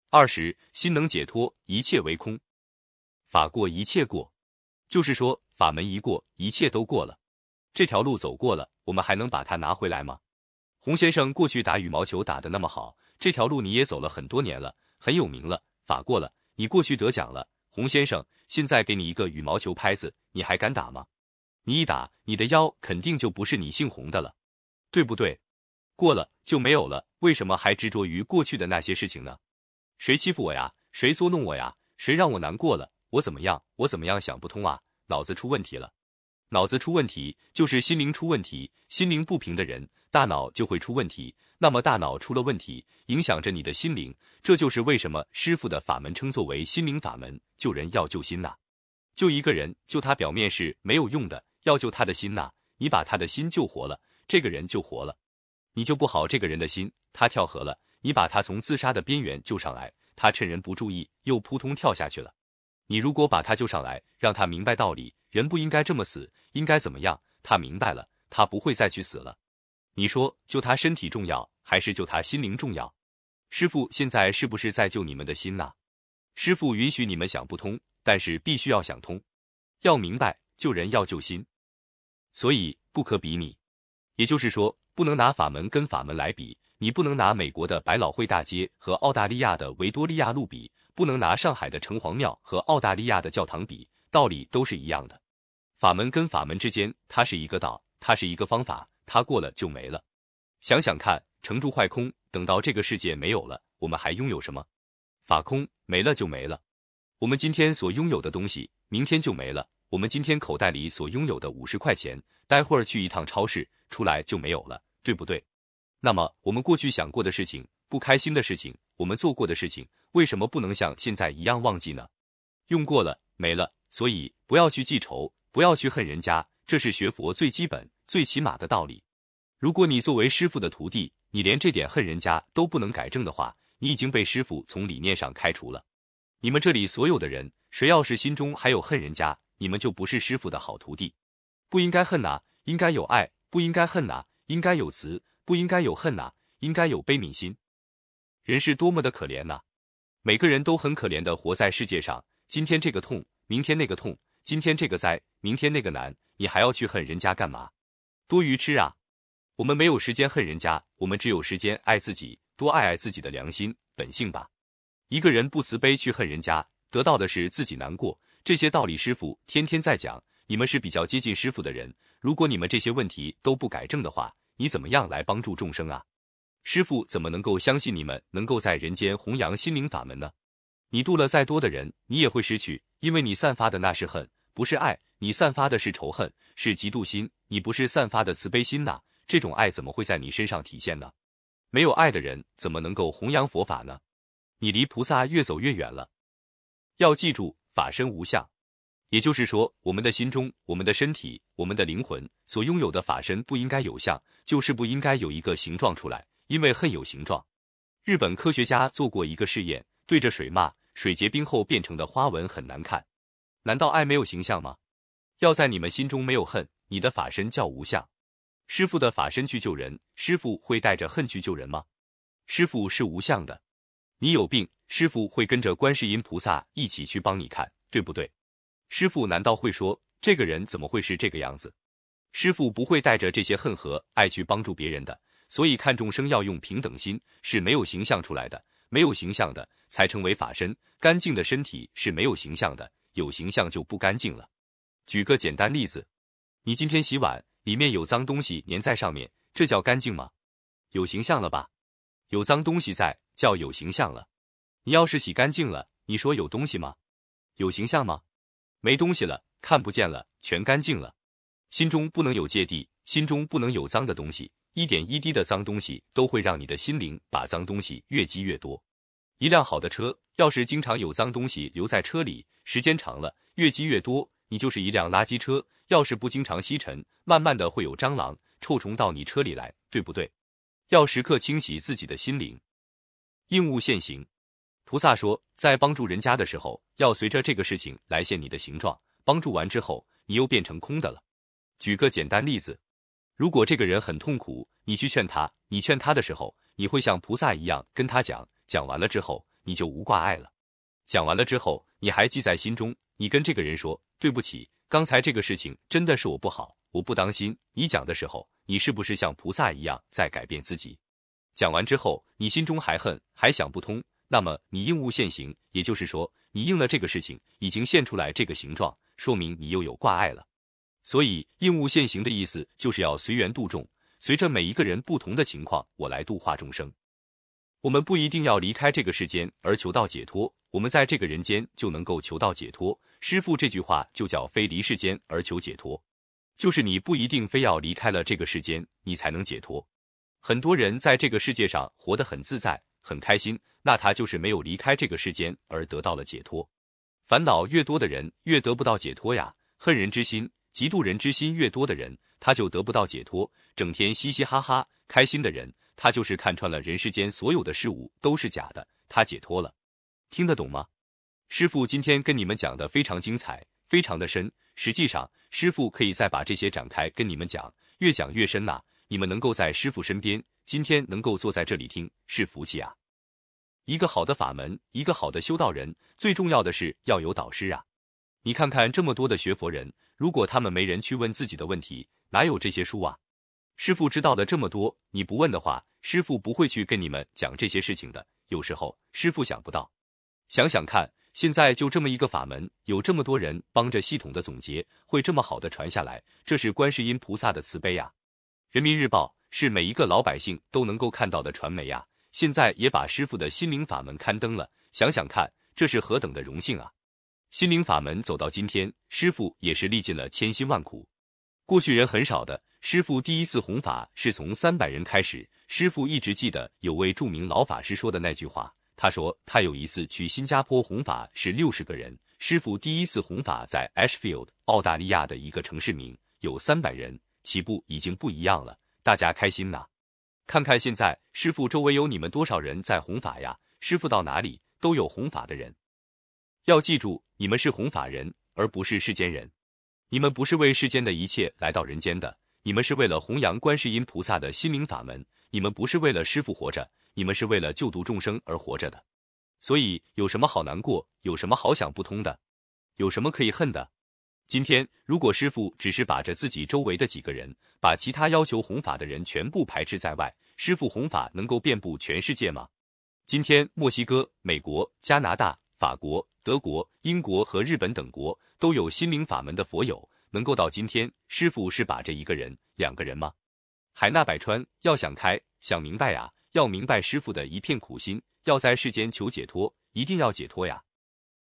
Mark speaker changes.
Speaker 1: 20心能解脱，一切为空。法过一切过，就是说法门一过，一切都过了。这条路走过了，我们还能把它拿回来吗？洪先生过去打羽毛球打得那么好，这条路你也走了很多年了，很有名了，法过了，你过去得奖了。洪先生，现在给你一个羽毛球拍子，你还敢打吗？你一打，你的腰肯定就不是你姓洪的了，对不对？过了就没有了，为什么还执着于过去的那些事情呢？谁欺负我呀？谁捉弄我呀？谁让我难过了？我怎么样？我怎么样想不通啊？脑子出问题了。脑子出问题就是心灵出问题，心灵不平的人，大脑就会出问题，那么大脑出了问题，影响着你的心灵，这就是为什么师父的法门称作为心灵法门，救人要救心呐。救一个人，救他表面是没有用的，要救他的心呐，你把他的心救活了，这个人就活了。你救不好这个人的心，他跳河了，你把他从自杀的边缘救上来，他趁人不注意又扑通跳下去了。你如果把他救上来，让他明白道理，人不应该这么死，应该怎么样，他明白了，他不会再去死了。你说救他身体重要，还是救他心灵重要？师父现在是不是在救你们的心呢？师父允许你们想不通，但是必须要想通，要明白救人要救心，所以不可比拟。也就是说，不能拿法门跟法门来比，你不能拿美国的百老汇大街和澳大利亚的维多利亚路比，不能拿上海的城隍庙和澳大利亚的教堂比，道理都是一样的。法门跟法门之间，它是一个道，它是一个方法，它过了就没了。想想看，成住坏空，等到这个世界没有了，我们还拥有什么？法空，没了就没了。我们今天所拥有的东西，明天就没了。我们今天口袋里所拥有的50块钱，待会儿去一趟超市，出来就没有了，对不对？那么我们过去想过的事情，不开心的事情，我们做过的事情，为什么不能像现在一样忘记呢？用过了，没了，所以不要去记仇，不要去恨人家，这是学佛最基本、最起码的道理。如果你作为师父的徒弟，你连这点恨人家都不能改正的话，你已经被师父从理念上开除了。你们这里所有的人，谁要是心中还有恨人家，你们就不是师父的好徒弟。不应该恨呐，应该有爱；不应该恨呐，应该有慈；不应该有恨呐，应该有悲悯心。人是多么的可怜呐！每个人都很可怜的活在世界上，今天这个痛，明天那个痛，今天这个灾，明天那个难，你还要去恨人家干嘛？多愚痴啊！我们没有时间恨人家，我们只有时间爱自己，多爱爱自己的良心、本性吧。一个人不慈悲去恨人家，得到的是自己难过。这些道理师父天天在讲，你们是比较接近师父的人，如果你们这些问题都不改正的话，你怎么样来帮助众生啊？师父怎么能够相信你们能够在人间弘扬心灵法门呢？你度了再多的人，你也会失去，因为你散发的那是恨，不是爱，你散发的是仇恨，是嫉妒心，你不是散发的慈悲心呐，这种爱怎么会在你身上体现呢？没有爱的人怎么能够弘扬佛法呢？你离菩萨越走越远了。要记住，法身无相，也就是说，我们的心中、我们的身体、我们的灵魂所拥有的法身不应该有相，就是不应该有一个形状出来，因为恨有形状。日本科学家做过一个试验，对着水骂，水结冰后变成的花纹很难看。难道爱没有形象吗？要在你们心中没有恨，你的法身叫无相。师父的法身去救人，师父会带着恨去救人吗？师父是无相的。你有病，师父会跟着观世音菩萨一起去帮你看，对不对？师父难道会说，这个人怎么会是这个样子？师父不会带着这些恨和爱去帮助别人的，所以看众生要用平等心，是没有形象出来的，没有形象的才成为法身，干净的身体是没有形象的，有形象就不干净了。举个简单例子，你今天洗碗，里面有脏东西粘在上面，这叫干净吗？有形象了吧？有脏东西在，叫有形象了。你要是洗干净了，你说有东西吗？有形象吗？没东西了，看不见了，全干净了。心中不能有芥蒂，心中不能有脏的东西，一点一滴的脏东西都会让你的心灵把脏东西越积越多。一辆好的车，要是经常有脏东西留在车里，时间长了，越积越多，你就是一辆垃圾车。要是不经常吸尘，慢慢的会有蟑螂、臭虫到你车里来，对不对？要时刻清洗自己的心灵。应物现形，菩萨说，在帮助人家的时候，要随着这个事情来现你的形状，帮助完之后，你又变成空的了。举个简单例子，如果这个人很痛苦，你去劝他，你劝他的时候，你会像菩萨一样跟他讲，讲完了之后， 你就无挂碍了。讲完了之后，你还记在心中，你跟这个人说，对不起，刚才这个事情真的是我不好，我不当心。你讲的时候，你是不是像菩萨一样在改变自己？讲完之后，你心中还恨，还想不通，那么你应悟现行，也就是说，你应了这个事情，已经现出来这个形状，说明你又有挂碍了。所以应悟现行的意思就是要随缘度众，随着每一个人不同的情况，我来度化众生。我们不一定要离开这个世间而求到解脱，我们在这个人间就能够求到解脱。师父这句话就叫非离世间而求解脱，就是你不一定非要离开了这个世间，你才能解脱。很多人在这个世界上活得很自在，很开心，那他就是没有离开这个世间而得到了解脱。烦恼越多的人越得不到解脱呀，恨人之心、嫉妒人之心越多的人，他就得不到解脱。整天嘻嘻哈哈开心的人，他就是看穿了人世间所有的事物都是假的，他解脱了。听得懂吗？师父今天跟你们讲的非常精彩，非常的深，实际上师父可以再把这些展开跟你们讲，越讲越深呐。你们能够在师父身边，今天能够坐在这里听，是福气啊。一个好的法门，一个好的修道人，最重要的是要有导师啊。你看看这么多的学佛人，如果他们没人去问自己的问题，哪有这些书啊？师父知道的这么多，你不问的话，师父不会去跟你们讲这些事情的。有时候师父想不到，想想看，现在就这么一个法门，有这么多人帮着系统的总结，会这么好的传下来，这是观世音菩萨的慈悲啊。人民日报是每一个老百姓都能够看到的传媒呀，现在也把师父的心灵法门刊登了，想想看，这是何等的荣幸啊！心灵法门走到今天，师父也是历尽了千辛万苦。过去人很少的，师父第一次弘法是从300人开始。师父一直记得有位著名老法师说的那句话，他说他有一次去新加坡弘法是60个人，师父第一次弘法在 Ashfield 澳大利亚的一个城市名，有300人，起步已经不一样了，大家开心呐！看看现在师父周围有你们多少人在弘法呀，师父到哪里都有弘法的人。要记住，你们是弘法人，而不是世间人。你们不是为世间的一切来到人间的，你们是为了弘扬观世音菩萨的心灵法门，你们不是为了师父活着，你们是为了救度众生而活着的。所以有什么好难过，有什么好想不通的，有什么可以恨的？今天如果师父只是把着自己周围的几个人，把其他要求弘法的人全部排斥在外，师父弘法能够遍布全世界吗？今天墨西哥、美国、加拿大、法国、德国、英国和日本等国都有心灵法门的佛友，能够到今天，师父是把着1个人、2个人吗？海纳百川，要想开，想明白呀，要明白师父的一片苦心，要在世间求解脱，一定要解脱呀。